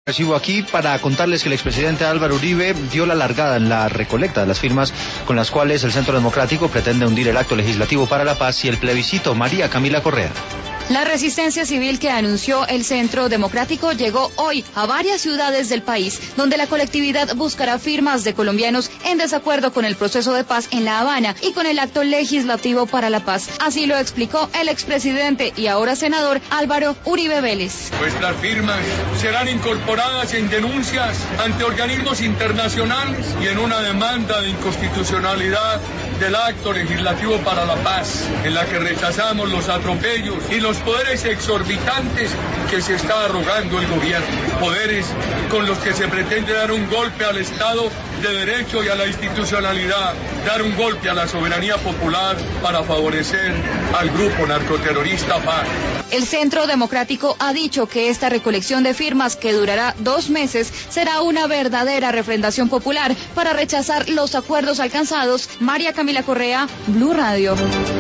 Recibo aquí para contarles que el expresidente Álvaro Uribe dio la largada en la recolecta de las firmas con las cuales el Centro Democrático pretende hundir el acto legislativo para la paz y el plebiscito. María Camila Correa. La resistencia civil que anunció el Centro Democrático llegó hoy a varias ciudades del país, donde la colectividad buscará firmas de colombianos en desacuerdo con el proceso de paz en La Habana y con el acto legislativo para la paz. Así lo explicó el expresidente y ahora senador Álvaro Uribe Vélez. Nuestras firmas serán incorporadas en denuncias ante organismos internacionales y en una demanda de inconstitucionalidad del acto legislativo para la paz, en la que rechazamos los atropellos y los poderes exorbitantes que se está arrogando el gobierno, poderes con los que se pretende dar un golpe al Estado de Derecho y a la institucionalidad, dar un golpe a la soberanía popular para favorecer al grupo narcoterrorista FARC. El Centro Democrático ha dicho que esta recolección de firmas, que durará 2 meses, será una verdadera refrendación popular para rechazar los acuerdos alcanzados. María Camila Correa, Blue Radio.